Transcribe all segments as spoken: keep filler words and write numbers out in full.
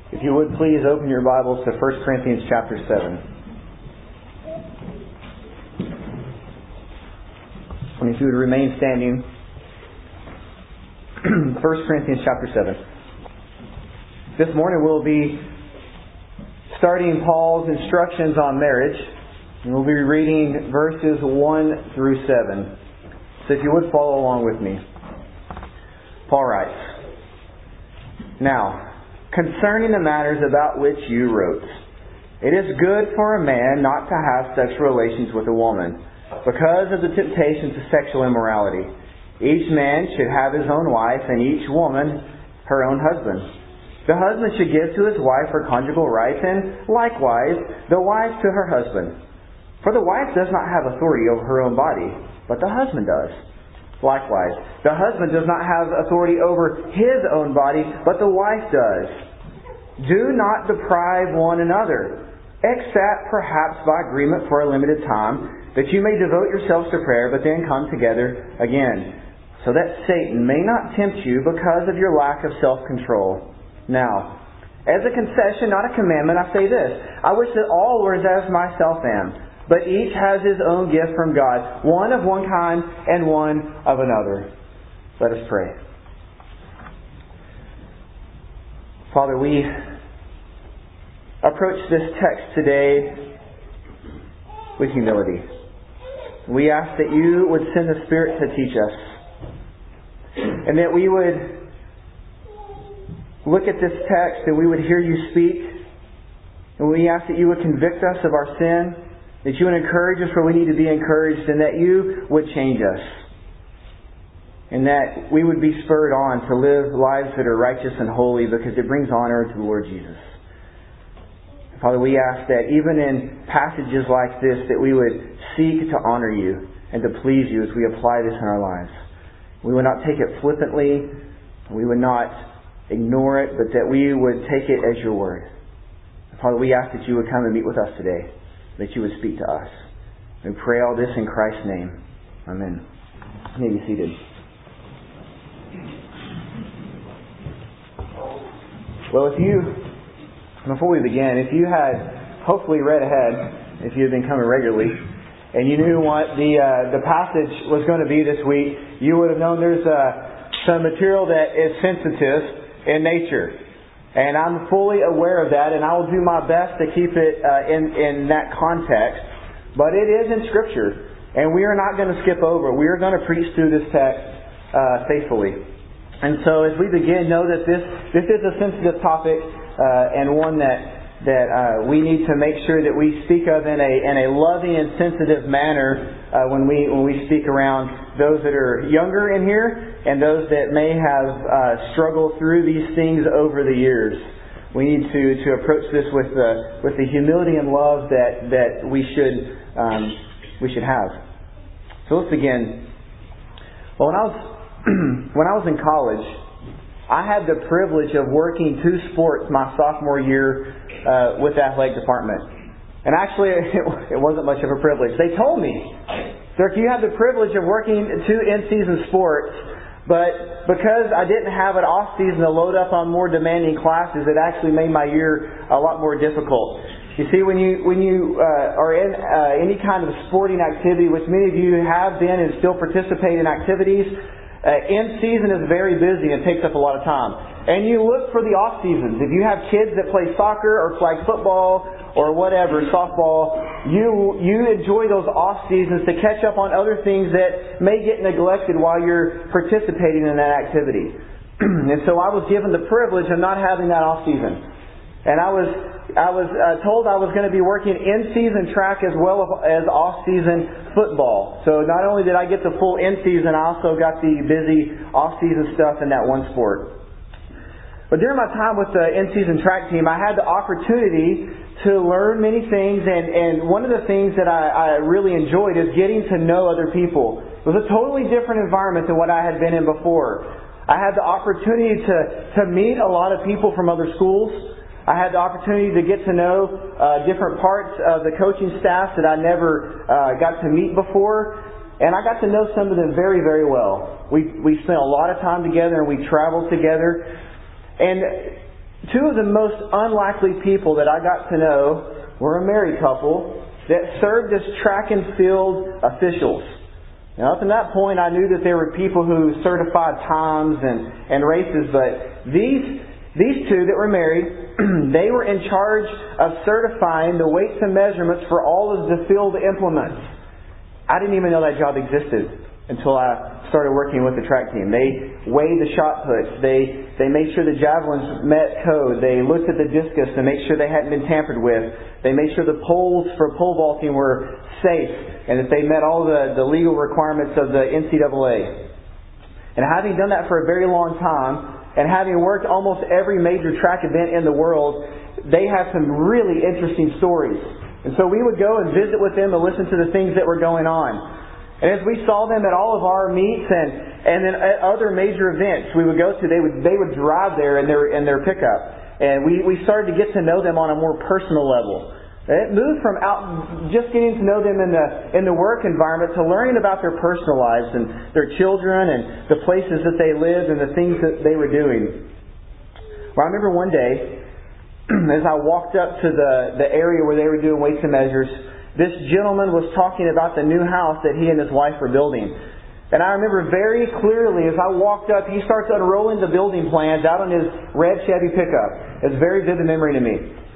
If you would please open your Bibles to First Corinthians chapter seven. And if you would remain standing, First Corinthians chapter seven. This morning we'll be starting Paul's instructions on marriage. And we'll be reading verses one through seven. So if you would follow along with me. Paul writes, "Now, concerning the matters about which you wrote, it is good for a man not to have sexual relations with a woman, because of the temptations of sexual immorality. Each man should have his own wife, and each woman her own husband. The husband should give to his wife her conjugal rights, and likewise the wife to her husband. For the wife does not have authority over her own body, but the husband does. Likewise, the husband does not have authority over his own body, but the wife does. Do not deprive one another, except perhaps by agreement for a limited time, that you may devote yourselves to prayer, but then come together again, so that Satan may not tempt you because of your lack of self-control. Now, as a concession, not a commandment, I say this: I wish that all were as myself am, but each has his own gift from God, one of one kind and one of another." Let us pray. Father, we approach this text today with humility. We ask that you would send the Spirit to teach us, and that we would look at this text and we would hear you speak, and we ask that you would convict us of our sin, that you would encourage us where we need to be encouraged, and that you would change us, and that we would be spurred on to live lives that are righteous and holy, because it brings honor to the Lord Jesus. Father, we ask that even in passages like this, that we would seek to honor you and to please you as we apply this in our lives. We would not take it flippantly, we would not ignore it, but that we would take it as your word. Father, we ask that you would come and meet with us today, that you would speak to us. We pray all this in Christ's name. Amen. You may be seated. Well, if you, before we begin, if you had hopefully read ahead, if you had been coming regularly, and you knew what the uh, the passage was going to be this week, you would have known there's uh, some material that is sensitive in nature. And I'm fully aware of that, and I will do my best to keep it uh, in, in that context. But it is in Scripture, and we are not going to skip over. We are going to preach through this text uh, faithfully. And so as we begin, know that this, this is a sensitive topic, uh, and one that that uh, we need to make sure that we speak of in a in a loving and sensitive manner uh, when we when we speak around those that are younger in here and those that may have uh, struggled through these things over the years. We need to, to approach this with the with the humility and love that that we should um, we should have. So let's begin. Well, when I was when I was in college, I had the privilege of working two sports my sophomore year uh, with the athletic department. And actually, it wasn't much of a privilege. They told me, Dirk, you have the privilege of working two in-season sports, but because I didn't have an off-season to load up on more demanding classes, it actually made my year a lot more difficult. You see, when you when you uh, are in uh, any kind of sporting activity, which many of you have been and still participate in activities, Uh, in season is very busy and takes up a lot of time. And you look for the off seasons. If you have kids that play soccer or flag football or whatever, softball, you you enjoy those off seasons to catch up on other things that may get neglected while you're participating in that activity. And so I was given the privilege of not having that off season. And I was I was uh, told I was going to be working in-season track as well as off-season football. So not only did I get the full in-season, I also got the busy off-season stuff in that one sport. But during my time with the in-season track team, I had the opportunity to learn many things, and, and one of the things that I, I really enjoyed is getting to know other people. It was a totally different environment than what I had been in before. I had the opportunity to, to meet a lot of people from other schools. I had the opportunity to get to know uh, different parts of the coaching staff that I never uh, got to meet before. And I got to know some of them very, very well. We we spent a lot of time together and we traveled together. And two of the most unlikely people that I got to know were a married couple that served as track and field officials. Now, up to that point, I knew that there were people who certified times and, and races, but these these two that were married, they were in charge of certifying the weights and measurements for all of the field implements. I didn't even know that job existed until I started working with the track team. They weighed the shot puts. They they made sure the javelins met code. They looked at the discus to make sure they hadn't been tampered with. They made sure the poles for pole vaulting were safe and that they met all the, the legal requirements of the N C double A. And having done that for a very long time, and having worked almost every major track event in the world, they have some really interesting stories. And so we would go and visit with them and listen to the things that were going on. And as we saw them at all of our meets and, and then at other major events we would go to, they would they would drive there in their in their pickup. And we, we started to get to know them on a more personal level. And it moved from out just getting to know them in the in the work environment to learning about their personal lives and their children and the places that they lived and the things that they were doing. Well, I remember one day as I walked up to the, the area where they were doing weights and measures, this gentleman was talking about the new house that he and his wife were building. And I remember very clearly as I walked up, he starts unrolling the building plans out on his red Chevy pickup. It's a very vivid memory to me.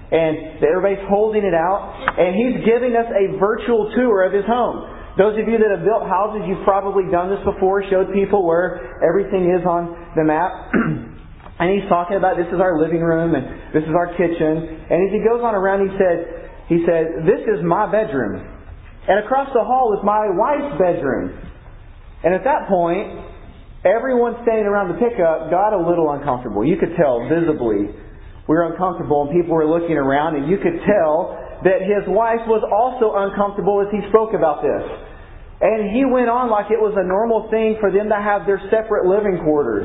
And everybody's holding it out, and he's giving us a virtual tour of his home. Those of you that have built houses, you've probably done this before, showed people where everything is on the map. And he's talking about this is our living room and this is our kitchen. And as he goes on around, he said, he said, this is my bedroom. And across the hall is my wife's bedroom. And at that point, everyone standing around the pickup got a little uncomfortable. You could tell visibly we were uncomfortable and people were looking around, and you could tell that his wife was also uncomfortable as he spoke about this. And he went on like it was a normal thing for them to have their separate living quarters.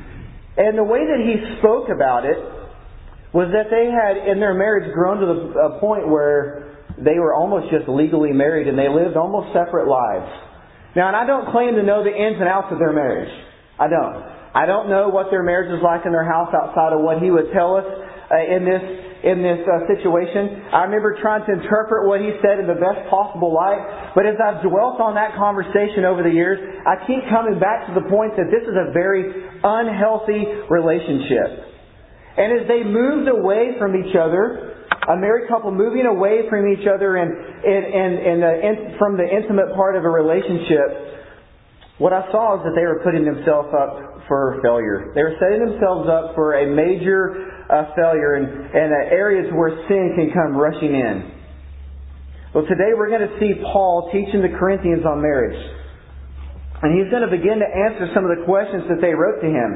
And the way that he spoke about it was that they had, in their marriage, grown to the a point where they were almost just legally married and they lived almost separate lives. Now, and I don't claim to know the ins and outs of their marriage. I don't. I don't know what their marriage is like in their house outside of what he would tell us uh, in this in this uh, situation. I remember trying to interpret what he said in the best possible light. But as I've dwelt on that conversation over the years, I keep coming back to the point that this is a very unhealthy relationship. And as they moved away from each other, a married couple moving away from each other and, and, and, and the, in, from the intimate part of a relationship, what I saw is that they were putting themselves up for failure. They were setting themselves up for a major uh, failure and, and uh, areas where sin can come rushing in. Well, today we're going to see Paul teaching the Corinthians on marriage. And he's going to begin to answer some of the questions that they wrote to him.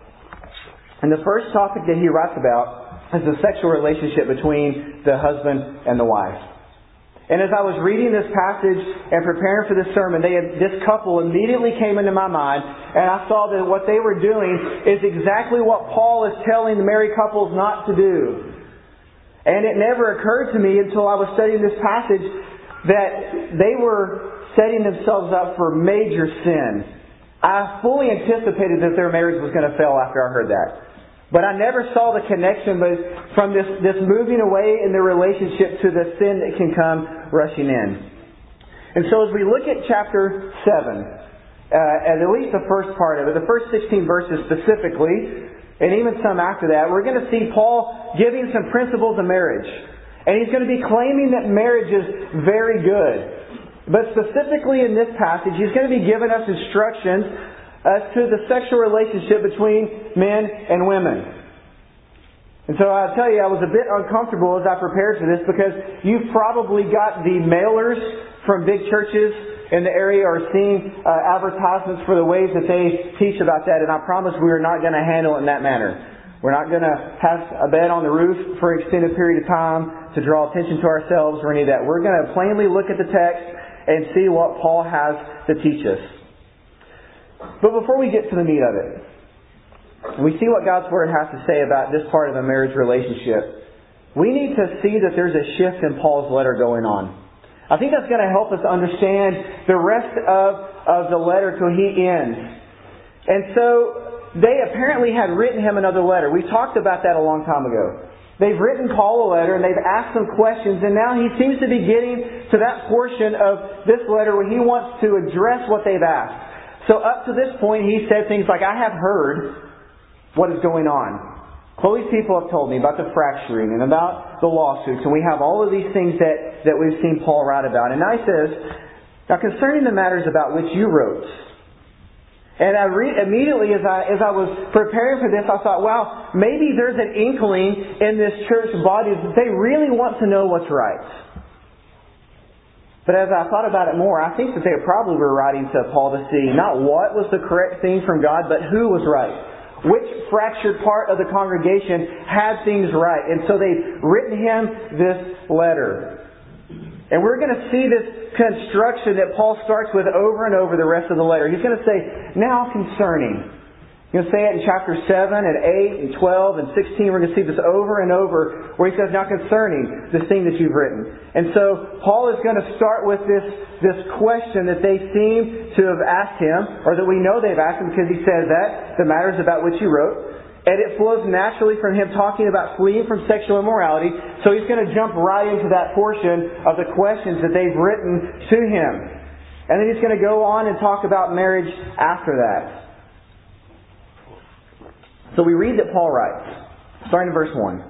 And the first topic that he writes about is the sexual relationship between the husband and the wife. And as I was reading this passage and preparing for this sermon, they had, this couple immediately came into my mind, and I saw that what they were doing is exactly what Paul is telling the married couples not to do. And it never occurred to me until I was studying this passage that they were setting themselves up for major sin. I fully anticipated that their marriage was going to fail after I heard that. But I never saw the connection from this, this moving away in the relationship to the sin that can come rushing in. And so as we look at chapter seven, uh, at least the first part of it, the first sixteen verses specifically, and even some after that, we're going to see Paul giving some principles of marriage. And he's going to be claiming that marriage is very good. But specifically in this passage, he's going to be giving us instructions as to the sexual relationship between men and women. And so I'll tell you, I was a bit uncomfortable as I prepared for this because you've probably got the mailers from big churches in the area or seen uh, advertisements for the ways that they teach about that. And I promise we are not going to handle it in that manner. We're not going to have a bed on the roof for an extended period of time to draw attention to ourselves or any of that. We're going to plainly look at the text and see what Paul has to teach us. But before we get to the meat of it, and we see what God's Word has to say about this part of a marriage relationship, we need to see that there's a shift in Paul's letter going on. I think that's going to help us understand the rest of, of the letter till he ends. And so, they apparently had written him another letter. We talked about that a long time ago. They've written Paul a letter and they've asked him questions, and now he seems to be getting to that portion of this letter where he wants to address what they've asked. So up to this point he said things like, I have heard what is going on. Chloe's people have told me about the fracturing and about the lawsuits, and we have all of these things that, that we've seen Paul write about. And now he says, now concerning the matters about which you wrote. And I re- immediately as I as I was preparing for this, I thought, wow, maybe there's an inkling in this church body that they really want to know what's right. But as I thought about it more, I think that they probably were writing to Paul to see not what was the correct thing from God, but who was right. Which fractured part of the congregation had things right. And so they've written him this letter. And we're going to see this construction that Paul starts with over and over the rest of the letter. He's going to say, now concerning. He's going to say it in chapter seven and eight and twelve and sixteen. We're going to see this over and over where he says, now concerning this thing that you've written. And so Paul is going to start with this, this question that they seem to have asked him, or that we know they've asked him because he says that, the matters about which you wrote. And it flows naturally from him talking about fleeing from sexual immorality. So he's going to jump right into that portion of the questions that they've written to him. And then he's going to go on and talk about marriage after that. So we read that Paul writes, starting in verse one.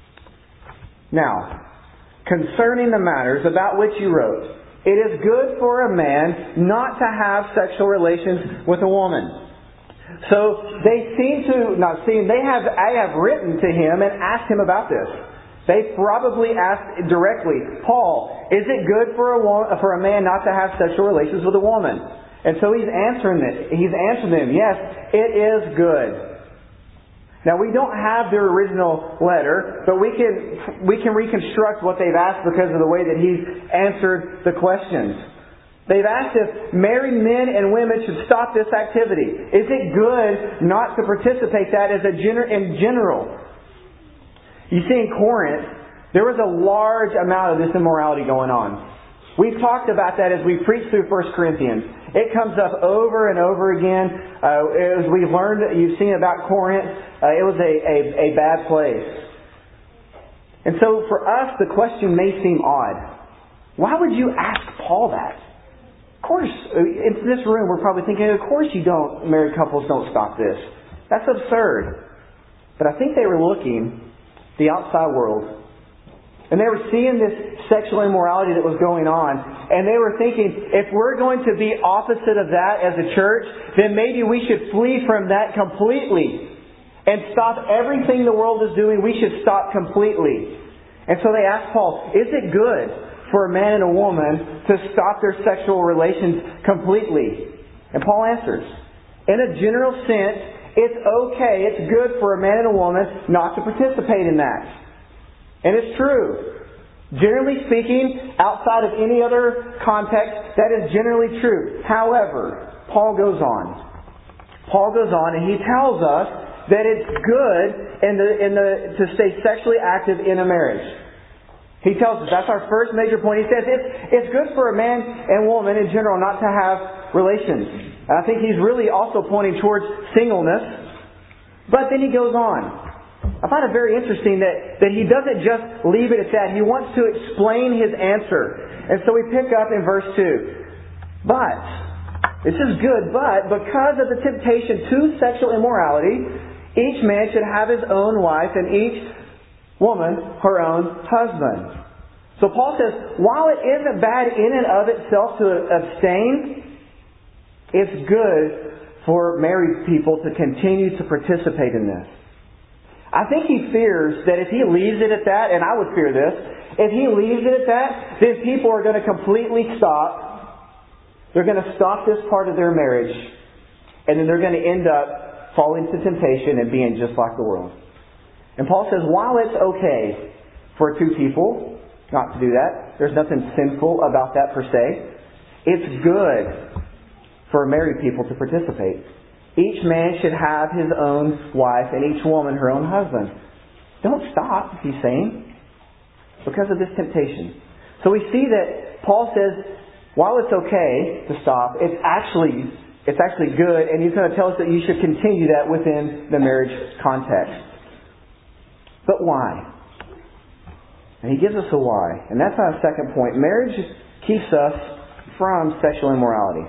Now, concerning the matters about which you wrote, it is good for a man not to have sexual relations with a woman. So they seem to, not seem, they have, I have written to him and asked him about this. They probably asked directly, Paul, is it good for a woman, for a man not to have sexual relations with a woman? And so he's answering it. He's answering them, yes, it is good. Now we don't have their original letter, but we can we can reconstruct what they've asked because of the way that he's answered the questions. They've asked if married men and women should stop this activity. Is it good not to participate that as a gener- in general? You see, in Corinth, there was a large amount of this immorality going on. We've talked about that as we preach through First Corinthians. It comes up over and over again. Uh, as we've learned, you've seen about Corinth, uh, it was a, a, a bad place. And so for us, the question may seem odd. Why would you ask Paul that? Of course, in this room we're probably thinking, of course you don't, married couples don't stop this. That's absurd. But I think they were looking the outside world. And they were seeing this sexual immorality that was going on. And they were thinking, if we're going to be opposite of that as a church, then maybe we should flee from that completely. And stop everything the world is doing, we should stop completely. And so they asked Paul, is it good for a man and a woman to stop their sexual relations completely? And Paul answers, in a general sense, it's okay, it's good for a man and a woman not to participate in that. And it's true. Generally speaking, outside of any other context, that is generally true. However, Paul goes on. Paul goes on and he tells us that it's good in the, in the, to stay sexually active in a marriage. He tells us, that's our first major point. He says it's, it's good for a man and woman in general not to have relations. And I think he's really also pointing towards singleness. But then he goes on. I find it very interesting that, that he doesn't just leave it at that. He wants to explain his answer. And so we pick up in verse two. But, this is good, but because of the temptation to sexual immorality, each man should have his own wife and each woman her own husband. So Paul says, while it isn't bad in and of itself to abstain, it's good for married people to continue to participate in this. I think he fears that if he leaves it at that, and I would fear this, if he leaves it at that, then people are going to completely stop. They're going to stop this part of their marriage, and then they're going to end up falling to temptation and being just like the world. And Paul says, while it's okay for two people not to do that, there's nothing sinful about that per se, it's good for married people to participate. Each man should have his own wife and each woman her own husband. Don't stop, he's saying, because of this temptation. So we see that Paul says, while it's okay to stop, it's actually It's actually good, and He's going to tell us that you should continue that within the marriage context. But why? And He gives us a why. And that's our second point. Marriage keeps us from sexual immorality.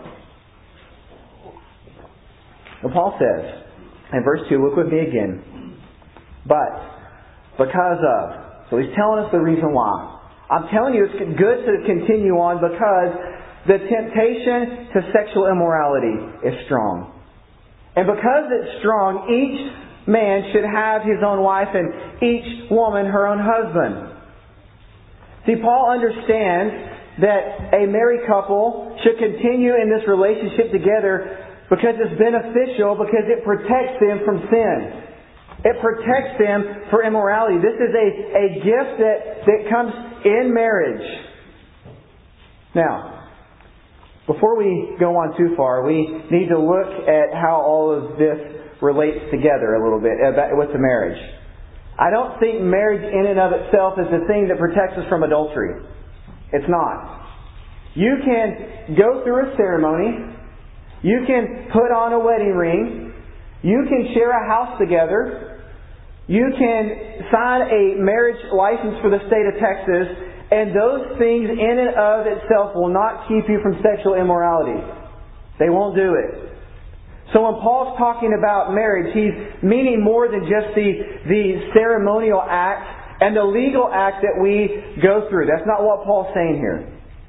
And Paul says, in verse two, look with me again. But, because of. So he's telling us the reason why. I'm telling you it's good to continue on because the temptation to sexual immorality is strong. And because it's strong, each man should have his own wife and each woman her own husband. See, Paul understands that a married couple should continue in this relationship together because it's beneficial, because it protects them from sin. It protects them for immorality. This is a, a gift that, that comes in marriage. Now, before we go on too far, we need to look at how all of this relates together a little bit with the marriage. I don't think marriage in and of itself is the thing that protects us from adultery. It's not. You can go through a ceremony. You can put on a wedding ring. You can share a house together. You can sign a marriage license for the state of Texas, and those things in and of itself will not keep you from sexual immorality. They won't do it. So when Paul's talking about marriage, he's meaning more than just the, the ceremonial act and the legal act that we go through. That's not what Paul's saying here.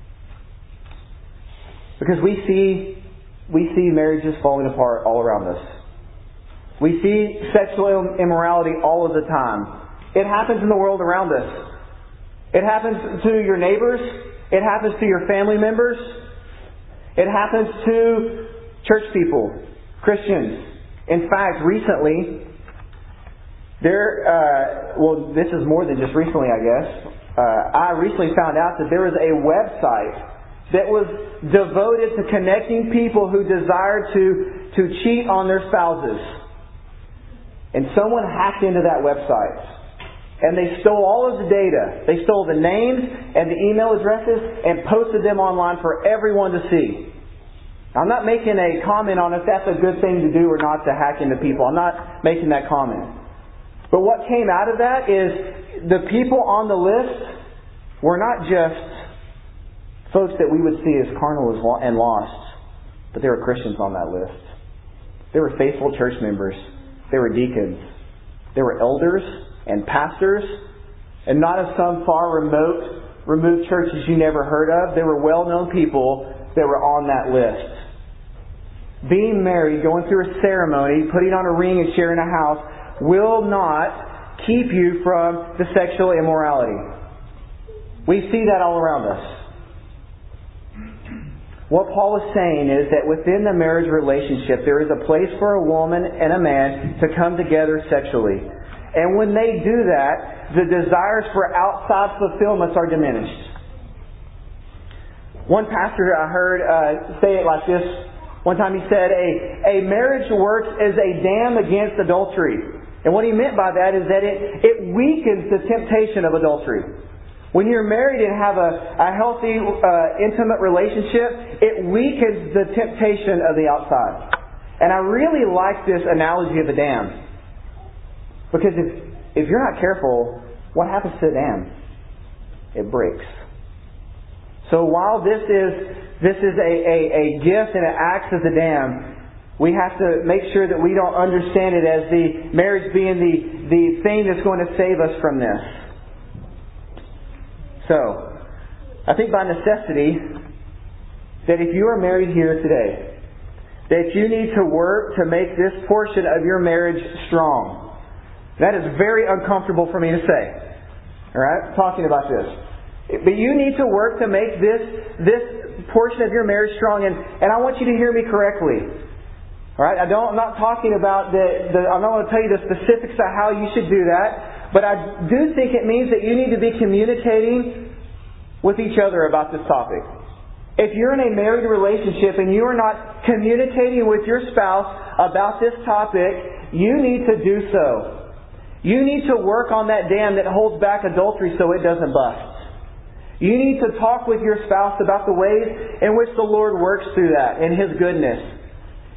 Because we see we see marriages falling apart all around us. We see sexual immorality all of the time. It happens in the world around us. It happens to your neighbors. It happens to your family members. It happens to church people, Christians. In fact, recently, there, uh, well, this is more than just recently, I guess. Uh, I recently found out that there was a website that was devoted to connecting people who desired to, to cheat on their spouses. And someone hacked into that website. And they stole all of the data. They stole the names and the email addresses and posted them online for everyone to see. I'm not making a comment on if that's a good thing to do or not to hack into people. I'm not making that comment. But what came out of that is the people on the list were not just folks that we would see as carnal and lost, but there were Christians on that list. There were faithful church members. There were deacons. There were elders and pastors, and not of some far remote, removed churches you never heard of. There were well-known people that were on that list. Being married, going through a ceremony, putting on a ring and sharing a house will not keep you from the sexual immorality. We see that all around us. What Paul is saying is that within the marriage relationship, there is a place for a woman and a man to come together sexually. And when they do that, the desires for outside fulfillments are diminished. One pastor I heard uh, say it like this. One time he said, a, a marriage works as a dam against adultery. And what he meant by that is that it, it weakens the temptation of adultery. When you're married and have a, a healthy, uh, intimate relationship, it weakens the temptation of the outside. And I really like this analogy of a dam. Because if, if you're not careful, what happens to the dam? It breaks. So while this is this is a, a, a gift and it acts as a dam, we have to make sure that we don't understand it as the marriage being the, the thing that's going to save us from this. So, I think by necessity, that if you are married here today, that you need to work to make this portion of your marriage strong. That is very uncomfortable for me to say. Alright? Talking about this. But you need to work to make this this portion of your marriage strong. And, and I want you to hear me correctly. Alright? I don't, I'm not talking about the, the... I'm not going to tell you the specifics of how you should do that. But I do think it means that you need to be communicating with each other about this topic. If you're in a married relationship and you are not communicating with your spouse about this topic, you need to do so. You need to work on that dam that holds back adultery so it doesn't bust. You need to talk with your spouse about the ways in which the Lord works through that in His goodness.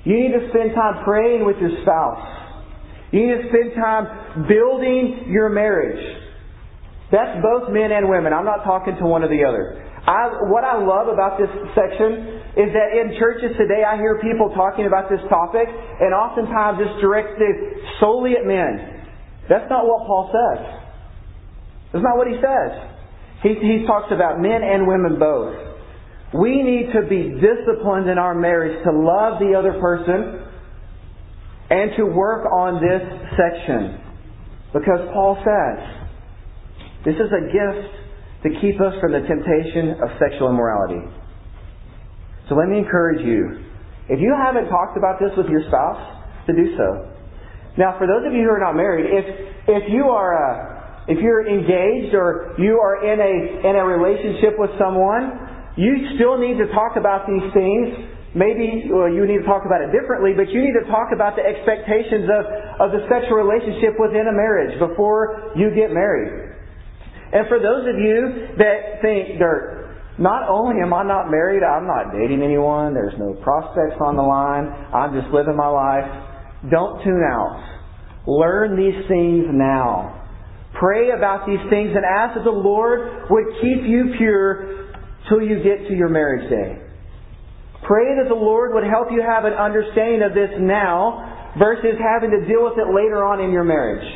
You need to spend time praying with your spouse. You need to spend time building your marriage. That's both men and women. I'm not talking to one or the other. I, what I love about this section is that in churches today I hear people talking about this topic, and oftentimes it's directed solely at men. That's not what Paul says. That's not what he says. He, he talks about men and women both. We need to be disciplined in our marriage to love the other person and to work on this section. Because Paul says, this is a gift to keep us from the temptation of sexual immorality. So let me encourage you, if you haven't talked about this with your spouse, to do so. Now, for those of you who are not married, if if you are uh, if you're engaged or you are in a in a relationship with someone, you still need to talk about these things. Maybe well, you need to talk about it differently, but you need to talk about the expectations of, of the sexual relationship within a marriage before you get married. And for those of you that think, not only am I not married, I'm not dating anyone, there's no prospects on the line, I'm just living my life. Don't tune out. Learn these things now. Pray about these things and ask that the Lord would keep you pure till you get to your marriage day. Pray that the Lord would help you have an understanding of this now versus having to deal with it later on in your marriage.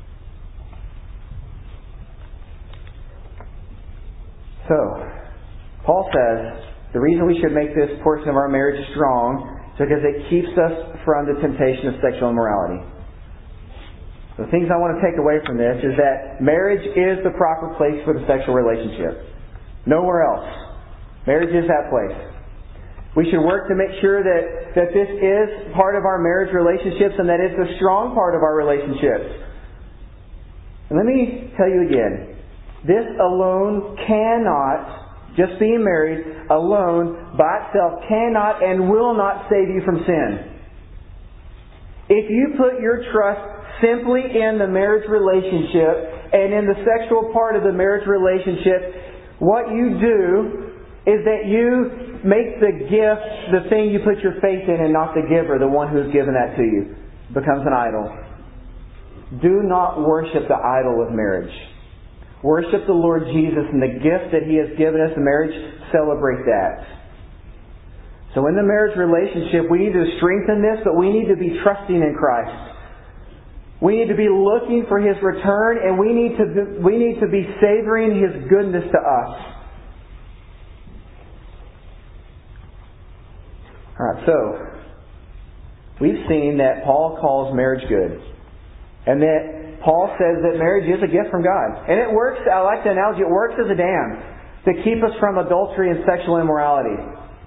So, Paul says the reason we should make this portion of our marriage strong is because it keeps us from the temptation of sexual immorality. The things I want to take away from this is that marriage is the proper place for the sexual relationship. Nowhere else. Marriage is that place. We should work to make sure that, that this is part of our marriage relationships and that it's a strong part of our relationships. And let me tell you again, this alone cannot, just being married alone by itself cannot and will not save you from sin. If you put your trust simply in the marriage relationship and in the sexual part of the marriage relationship, what you do is that you make the gift the thing you put your faith in and not the giver, the one who's given that to you. It becomes an idol. Do not worship the idol of marriage. Worship the Lord Jesus and the gift that He has given us in marriage. Celebrate that. So in the marriage relationship, we need to strengthen this, but we need to be trusting in Christ. We need to be looking for His return, and we need to be, we need to be savoring His goodness to us. Alright, so we've seen that Paul calls marriage good. And that Paul says that marriage is a gift from God. And it works, I like the analogy, it works as a dam to keep us from adultery and sexual immorality.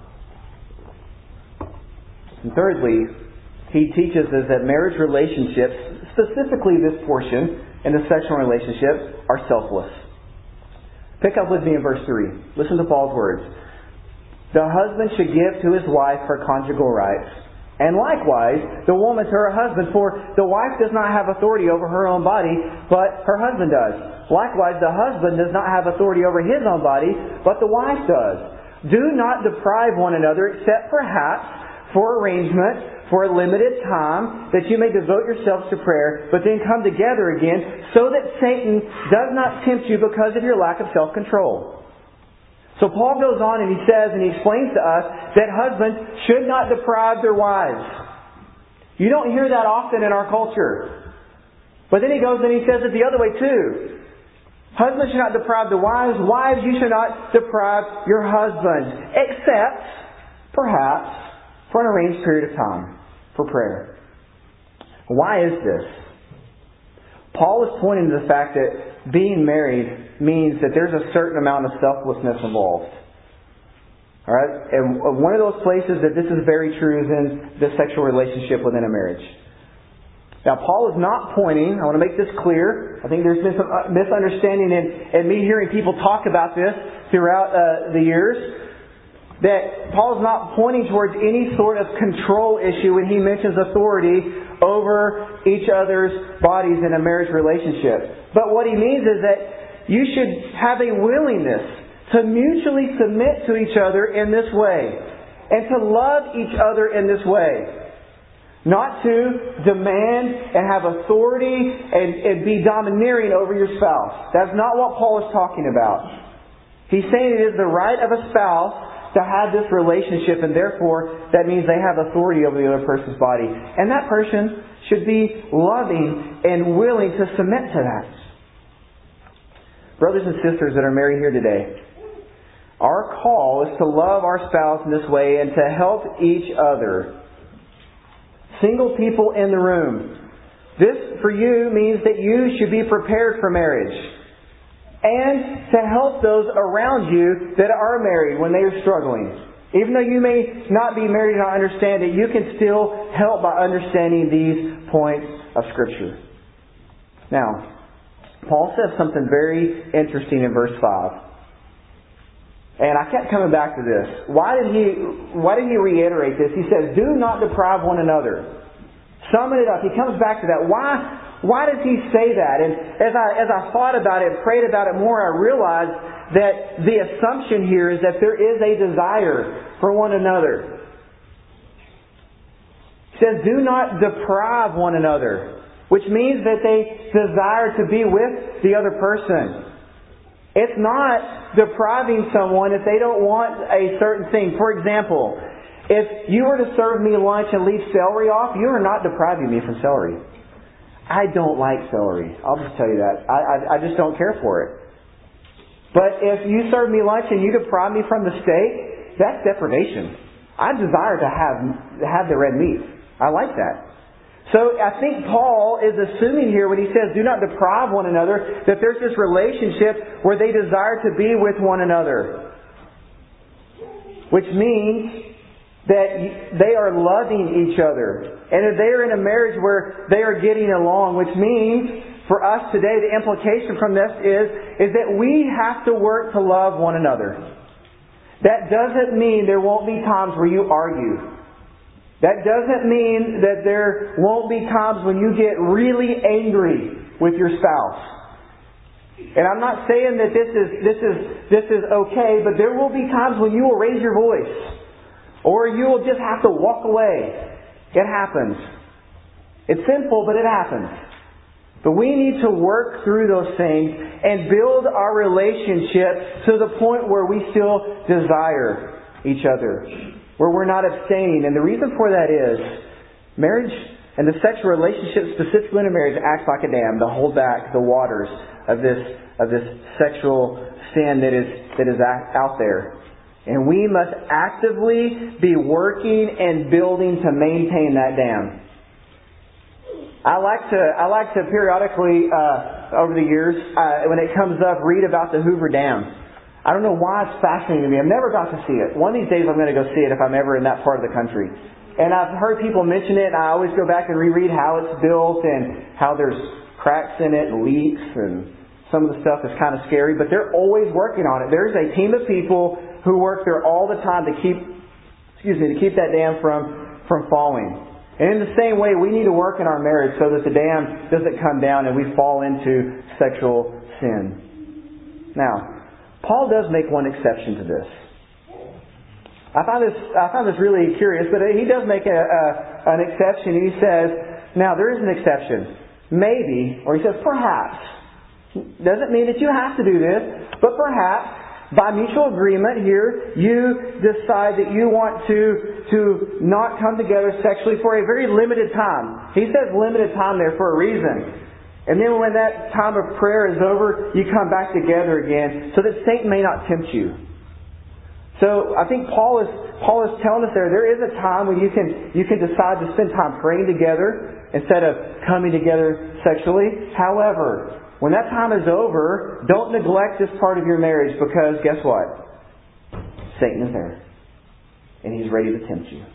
And thirdly, he teaches us that marriage relationships, specifically this portion in the sexual relationship, are selfless. Pick up with me in verse three. Listen to Paul's words. The husband should give to his wife her conjugal rights, and likewise the woman to her husband, for the wife does not have authority over her own body, but her husband does. Likewise the husband does not have authority over his own body, but the wife does. Do not deprive one another, except perhaps for arrangement, for a limited time, that you may devote yourselves to prayer, but then come together again, so that Satan does not tempt you because of your lack of self-control. So Paul goes on and he says and he explains to us that husbands should not deprive their wives. You don't hear that often in our culture. But then he goes and he says it the other way too. Husbands should not deprive their wives. Wives, you should not deprive your husbands. Except, perhaps, for an arranged period of time for prayer. Why is this? Paul is pointing to the fact that being married means that there's a certain amount of selflessness involved. Alright? And one of those places that this is very true is in the sexual relationship within a marriage. Now, Paul is not pointing, I want to make this clear, I think there's been some misunderstanding in, in me hearing people talk about this throughout uh, the years, that Paul is not pointing towards any sort of control issue when he mentions authority over each other's bodies in a marriage relationship. But what he means is that you should have a willingness to mutually submit to each other in this way, and to love each other in this way. Not to demand and have authority and, and be domineering over your spouse. That's not what Paul is talking about. He's saying it is the right of a spouse to have this relationship, and therefore that means they have authority over the other person's body. And that person should be loving and willing to submit to that. Brothers and sisters that are married here today, our call is to love our spouse in this way and to help each other. Single people in the room. This, for you, means that you should be prepared for marriage. And to help those around you that are married when they are struggling. Even though you may not be married and not understand it, you can still help by understanding these points of Scripture. Now, Paul says something very interesting in verse five. And I kept coming back to this. Why did he why did he reiterate this? He says, do not deprive one another. Summing it up. He comes back to that. Why why does he say that? And as I as I thought about it, prayed about it more, I realized that the assumption here is that there is a desire for one another. He says, do not deprive one another. Which means that they desire to be with the other person. It's not depriving someone if they don't want a certain thing. For example, if you were to serve me lunch and leave celery off, you are not depriving me from celery. I don't like celery. I'll just tell you that. I, I, I just don't care for it. But if you serve me lunch and you deprive me from the steak, that's deprivation. I desire to have, have the red meat. I like that. So I think Paul is assuming here when he says, do not deprive one another, that there's this relationship where they desire to be with one another. Which means that they are loving each other. And that they are in a marriage where they are getting along. Which means, for us today, the implication from this is, is that we have to work to love one another. That doesn't mean there won't be times where you argue. That doesn't mean that there won't be times when you get really angry with your spouse. And I'm not saying that this is this is this is okay, but there will be times when you will raise your voice. Or you will just have to walk away. It happens. It's sinful, but it happens. But we need to work through those things and build our relationship to the point where we still desire each other. Where we're not abstaining. And the reason for that is marriage and the sexual relationship, specifically in a marriage, acts like a dam to hold back the waters of this of this sexual sin that is that is out there. And we must actively be working and building to maintain that dam. I like to I like to periodically uh, over the years uh, when it comes up read about the Hoover Dam. I don't know why it's fascinating to me. I've never got to see it. One of these days I'm going to go see it if I'm ever in that part of the country. And I've heard people mention it, and I always go back and reread how it's built and how there's cracks in it and leaks, and some of the stuff is kind of scary, but they're always working on it. There's a team of people who work there all the time to keep excuse me, to keep that dam from, from falling. And in the same way, we need to work in our marriage so that the dam doesn't come down and we fall into sexual sin. Now, Paul does make one exception to this. I find this I find this really curious, but he does make a, a, an exception. He says, now there is an exception. Maybe, or he says perhaps. Doesn't mean that you have to do this, but perhaps by mutual agreement here, you decide that you want to, to not come together sexually for a very limited time. He says limited time there for a reason. And then when that time of prayer is over, you come back together again so that Satan may not tempt you. So I think Paul is Paul is telling us there, there is a time when you can you can decide to spend time praying together instead of coming together sexually. However, when that time is over, don't neglect this part of your marriage, because guess what? Satan is there. And he's ready to tempt you.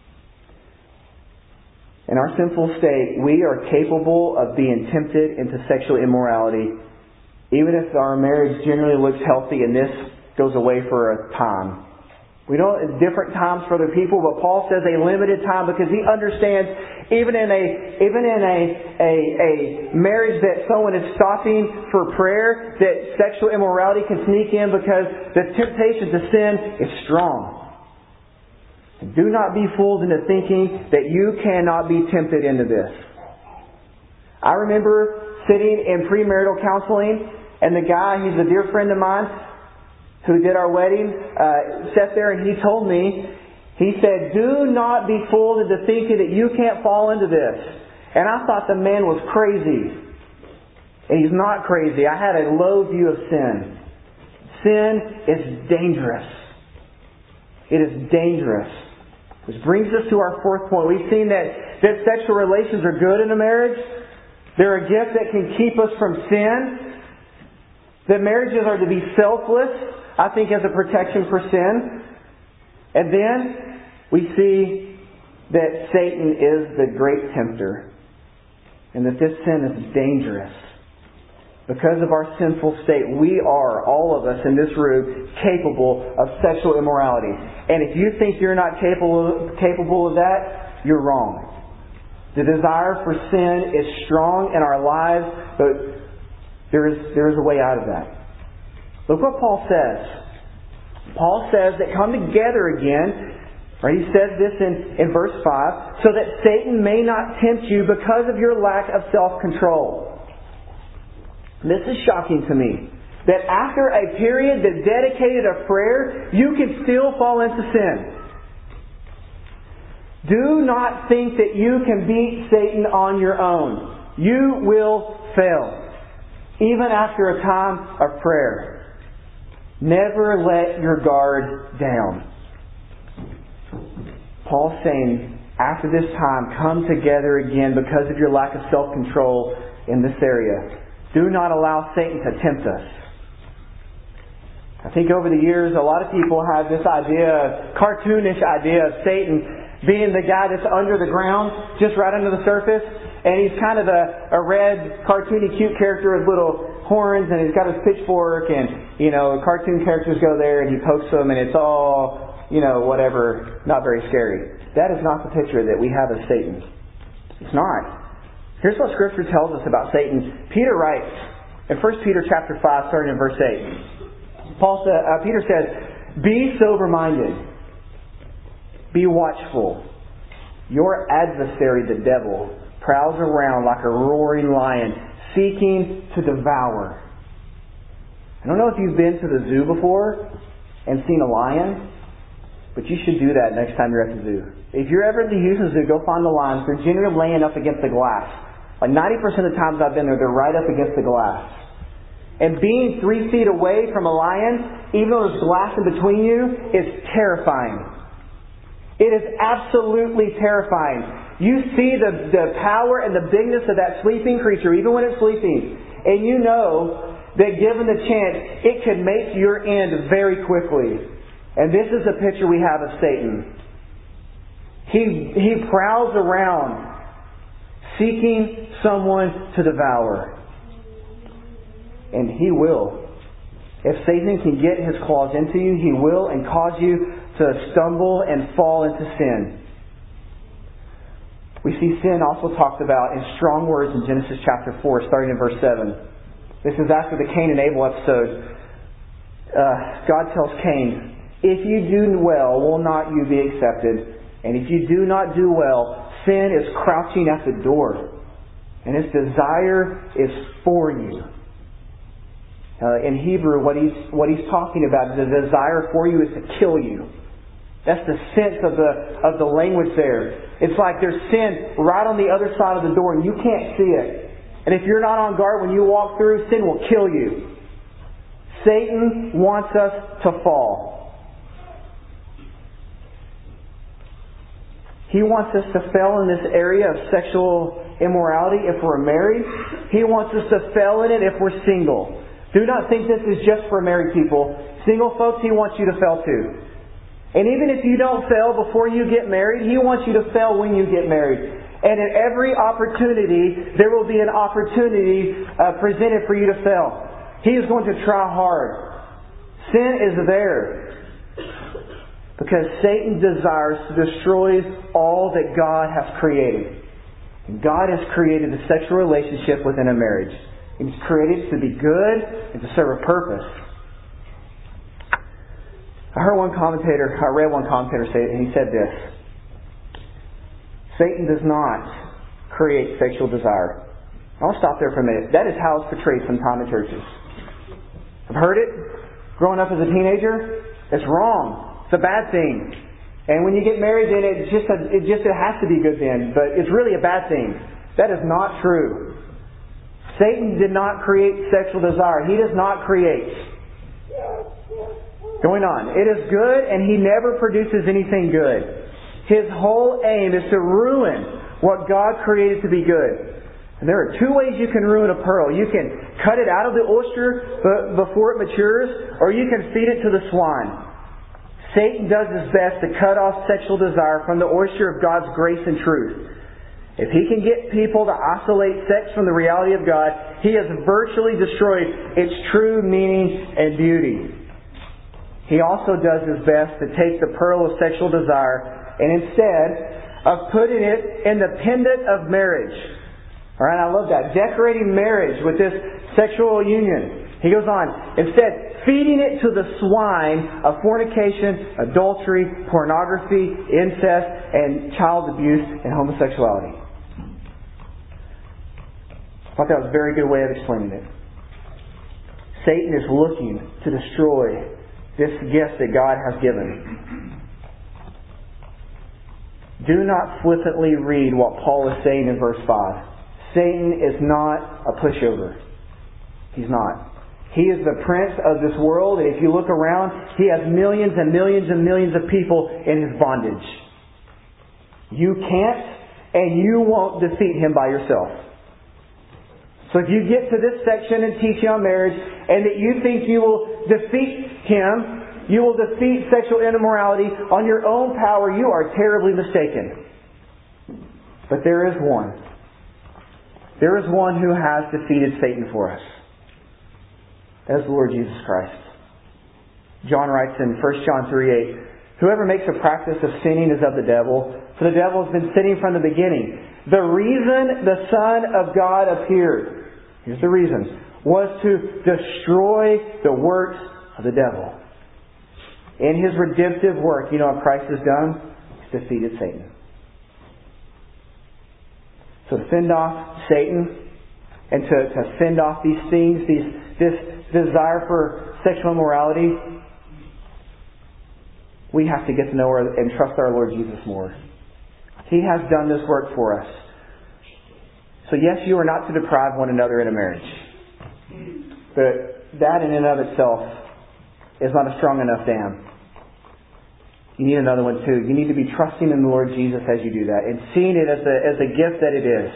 In our sinful state, we are capable of being tempted into sexual immorality, even if our marriage generally looks healthy and this goes away for a time. We know it's different times for other people, but Paul says a limited time because he understands even in a even in a, a, a marriage that someone is stopping for prayer, that sexual immorality can sneak in because the temptation to sin is strong. Do not be fooled into thinking that you cannot be tempted into this. I remember sitting in premarital counseling, and the guy, he's a dear friend of mine, who did our wedding, uh, sat there and he told me, he said, do not be fooled into thinking that you can't fall into this. And I thought the man was crazy. And he's not crazy. I had a low view of sin. Sin is dangerous. It is dangerous. Which brings us to our fourth point. We've seen that, that sexual relations are good in a marriage. They're a gift that can keep us from sin. That marriages are to be selfless, I think, as a protection for sin. And then we see that Satan is the great tempter. And that this sin is dangerous. Because of our sinful state, we are, all of us in this room, capable of sexual immorality. And if you think you're not capable, capable of that, you're wrong. The desire for sin is strong in our lives, but there is, there is a way out of that. Look what Paul says. Paul says that come together again. Right? He says this in, in verse five, so that Satan may not tempt you because of your lack of self-control. This is shocking to me. That after a period that's dedicated to prayer, you can still fall into sin. Do not think that you can beat Satan on your own. You will fail. Even after a time of prayer. Never let your guard down. Paul's saying, after this time, come together again because of your lack of self-control in this area. Do not allow Satan to tempt us. I think over the years, a lot of people have this idea, cartoonish idea of Satan being the guy that's under the ground, just right under the surface. And he's kind of a, a red, cartoony, cute character with little horns, and he's got his pitchfork, and, you know, cartoon characters go there, and he pokes them, and it's all, you know, whatever, not very scary. That is not the picture that we have of Satan. It's not. Here's what Scripture tells us about Satan. Peter writes in First Peter chapter five, starting in verse eight. Paul said, uh, Peter says, "Be sober-minded, be watchful. Your adversary, the devil, prowls around like a roaring lion, seeking to devour." I don't know if you've been to the zoo before and seen a lion, but you should do that next time you're at the zoo. If you're ever at the Houston Zoo, go find the lions. They're generally laying up against the glass. Like ninety percent of the times I've been there, they're right up against the glass. And being three feet away from a lion, even though there's glass in between you, is terrifying. It is absolutely terrifying. You see the, the power and the bigness of that sleeping creature, even when it's sleeping. And you know that given the chance, it could make your end very quickly. And this is the picture we have of Satan. He, he prowls around seeking someone to devour. And he will. If Satan can get his claws into you, he will, and cause you to stumble and fall into sin. We see sin also talked about in strong words in Genesis chapter four, starting in verse seven. This is after the Cain and Abel episode. Uh, God tells Cain, "If you do well, will not you be accepted? And if you do not do well, sin is crouching at the door, and its desire is for you." Uh, in Hebrew, what he's what he's talking about, the desire for you is to kill you. That's the sense of the of the language there. It's like there's sin right on the other side of the door, and you can't see it. And if you're not on guard when you walk through, sin will kill you. Satan wants us to fall. He wants us to fail in this area of sexual immorality if we're married. He wants us to fail in it if we're single. Do not think this is just for married people. Single folks, He wants you to fail too. And even if you don't fail before you get married, He wants you to fail when you get married. And at every opportunity, there will be an opportunity uh, presented for you to fail. He is going to try hard. Sin is there. Because Satan desires to destroy all that God has created. And God has created a sexual relationship within a marriage. He's created it to be good and to serve a purpose. I heard one commentator, I read one commentator say it, and he said this: Satan does not create sexual desire. I'll stop there for a minute. That is how it's portrayed sometimes in churches. I've heard it growing up as a teenager. It's wrong. It's a bad thing. And when you get married, then it just it just it has to be good then, but it's really a bad thing. That is not true. Satan did not create sexual desire. He does not create. Going on. It is good, and he never produces anything good. His whole aim is to ruin what God created to be good. And there are two ways you can ruin a pearl. You can cut it out of the oyster before it matures, or you can feed it to the swine. Satan does his best to cut off sexual desire from the oyster of God's grace and truth. If he can get people to isolate sex from the reality of God, he has virtually destroyed its true meaning and beauty. He also does his best to take the pearl of sexual desire and instead of putting it in the pendant of marriage. Alright, I love that. Decorating marriage with this sexual union. He goes on, instead, feeding it to the swine of fornication, adultery, pornography, incest, and child abuse and homosexuality. I thought that was a very good way of explaining it. Satan is looking to destroy this gift that God has given. Do not flippantly read what Paul is saying in verse five. Satan is not a pushover. He's not. He is the prince of this world, and if you look around, he has millions and millions and millions of people in his bondage. You can't, and you won't defeat him by yourself. So if you get to this section in teaching on marriage, and that you think you will defeat him, you will defeat sexual immorality on your own power, you are terribly mistaken. But there is one. There is one who has defeated Satan for us. That is the Lord Jesus Christ. John writes in First John three eight, whoever makes a practice of sinning is of the devil, for the devil has been sinning from the beginning. The reason the Son of God appeared, here's the reason, was to destroy the works of the devil. In His redemptive work, you know what Christ has done? He's defeated Satan. So to fend off Satan and to, to fend off these things, these, this desire for sexual immorality, we have to get to know our, and trust our Lord Jesus more. He has done this work for us. So yes, you are not to deprive one another in a marriage. But that in and of itself is not a strong enough dam. You need another one too. You need to be trusting in the Lord Jesus as you do that and seeing it as a, as a gift that it is.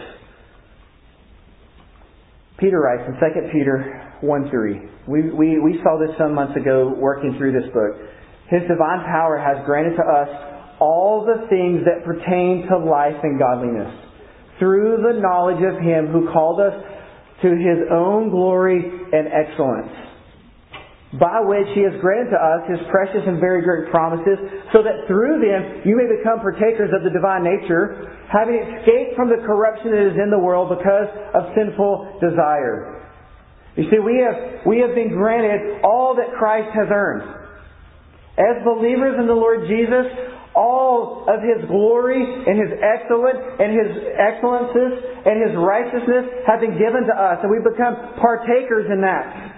Peter writes in Second Peter one three. We, we, we saw this some months ago working through this book. His divine power has granted to us all the things that pertain to life and godliness through the knowledge of Him who called us to His own glory and excellence, by which He has granted to us His precious and very great promises, so that through them you may become partakers of the divine nature, having escaped from the corruption that is in the world because of sinful desire. You see, we have, we have been granted all that Christ has earned. As believers in the Lord Jesus, all of His glory and His excellence and His excellences and His righteousness have been given to us, and we become partakers in that.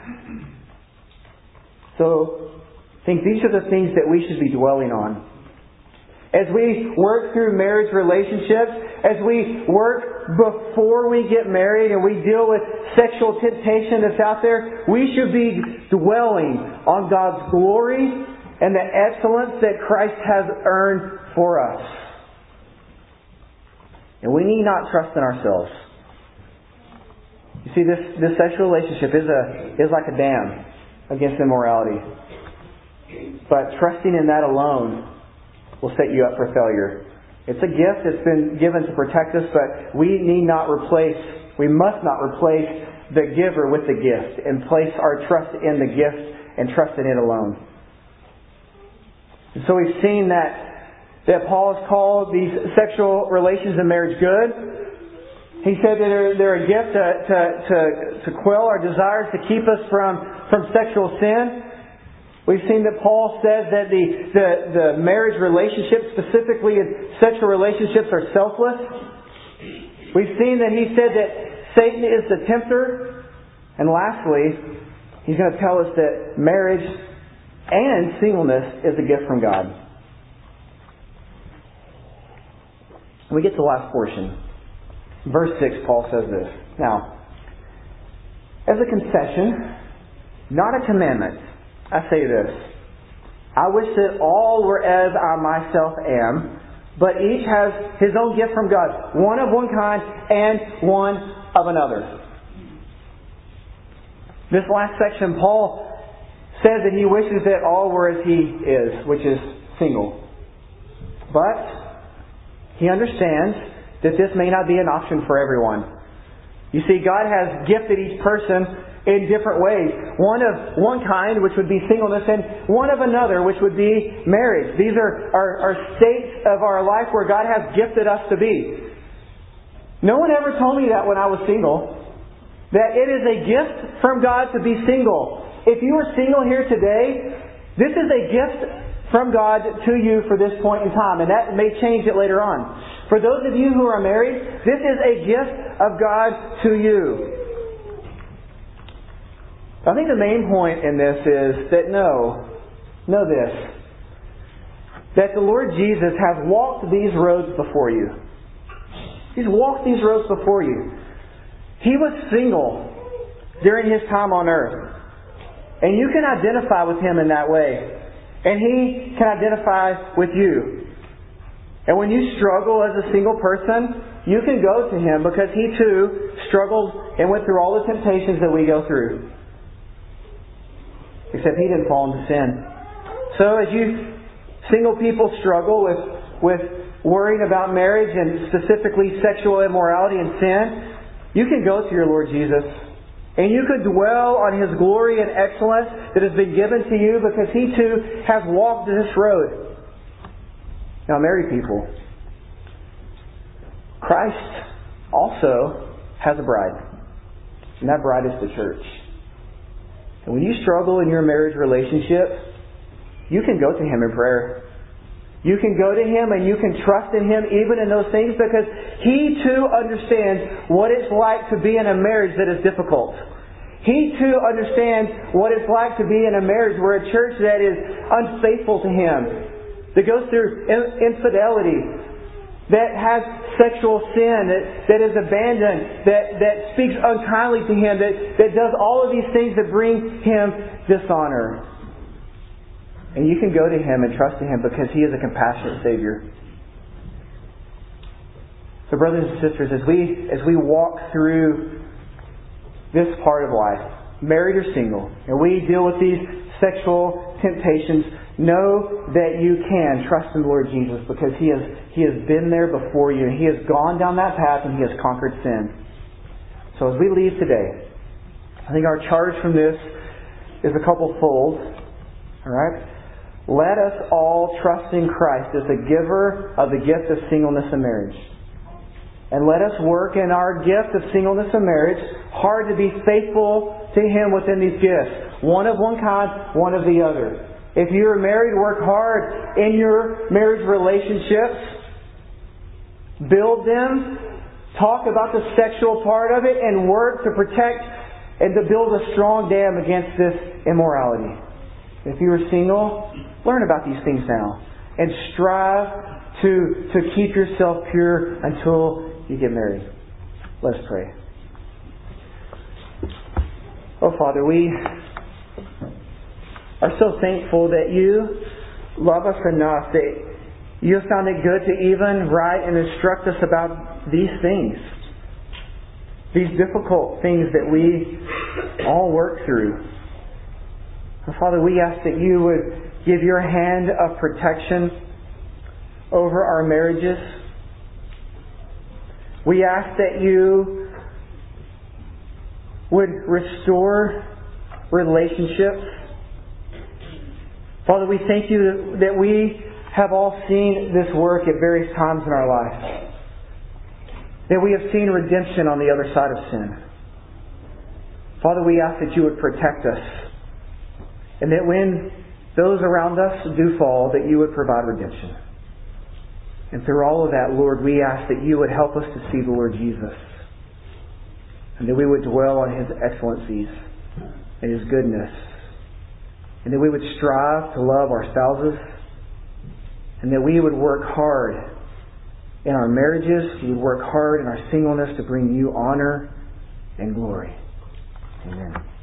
So, I think these are the things that we should be dwelling on. As we work through marriage relationships, as we work before we get married and we deal with sexual temptation that's out there, we should be dwelling on God's glory and the excellence that Christ has earned for us. And we need not trust in ourselves. You see, this, this sexual relationship is a is like a dam against immorality. But trusting in that alone will set you up for failure. It's a gift that's been given to protect us, but we need not replace, we must not replace the giver with the gift and place our trust in the gift and trust in it alone. And so we've seen that, that Paul has called these sexual relations in marriage good. He said that they're, they're a gift to, to, to, to quell our desires, to keep us from, from sexual sin. We've seen that Paul says that the, the, the marriage relationships, specifically sexual relationships, are selfless. We've seen that he said that Satan is the tempter. And lastly, he's going to tell us that marriage and singleness is a gift from God. We get to the last portion. Verse six, Paul says this. Now, as a concession, not a commandment, I say this. I wish that all were as I myself am, but each has his own gift from God, one of one kind and one of another. This last section, Paul says that he wishes that all were as he is, which is single. But he understands that this may not be an option for everyone. You see, God has gifted each person in different ways. One of one kind, which would be singleness, and one of another, which would be marriage. These are, are, are states of our life where God has gifted us to be. No one ever told me that when I was single, that it is a gift from God to be single. If you are single here today, this is a gift from God to you for this point in time, and that may change it later on. For those of you who are married, this is a gift of God to you. I think the main point in this is that know, know this, that the Lord Jesus has walked these roads before you. He's walked these roads before you. He was single during His time on earth. And you can identify with Him in that way. And He can identify with you. And when you struggle as a single person, you can go to Him because He too struggled and went through all the temptations that we go through. Except He didn't fall into sin. So as you single people struggle with, with worrying about marriage and specifically sexual immorality and sin, you can go to your Lord Jesus. And you could dwell on His glory and excellence that has been given to you because He too has walked this road. Now, married people, Christ also has a bride. And that bride is the church. And when you struggle in your marriage relationship, you can go to Him in prayer. You can go to Him and you can trust in Him even in those things because He too understands what it's like to be in a marriage that is difficult. He too understands what it's like to be in a marriage where a church that is unfaithful to Him, that goes through infidelity, that has sexual sin, that, that is abandoned, that, that speaks unkindly to Him, that, that does all of these things that bring Him dishonor. And you can go to Him and trust in Him because He is a compassionate Savior. So brothers and sisters, as we as we walk through this part of life, married or single, and we deal with these sexual temptations, know that you can trust in the Lord Jesus because He has He has been there before you and He has gone down that path and He has conquered sin. So as we leave today, I think our charge from this is a couple fold. Alright? Let us all trust in Christ as the giver of the gift of singleness and marriage. And let us work in our gift of singleness and marriage hard to be faithful to Him within these gifts. One of one kind, one of the other. If you are married, work hard in your marriage relationships. Build them. Talk about the sexual part of it and work to protect and to build a strong dam against this immorality. If you are single, learn about these things now. And strive to, to keep yourself pure until you get married. Let's pray. Oh Father, we are so thankful that You love us enough that You have found it good to even write and instruct us about these things. These difficult things that we all work through. And Father, we ask that You would give Your hand of protection over our marriages. We ask that You would restore relationships. Father, we thank You that we have all seen this work at various times in our life. That we have seen redemption on the other side of sin. Father, we ask that You would protect us. And that when those around us do fall, that you would provide redemption. And through all of that, Lord, we ask that you would help us to see the Lord Jesus. And that we would dwell on His excellencies and His goodness. And that we would strive to love our spouses. And that we would work hard in our marriages. We would work hard in our singleness to bring you honor and glory. Amen.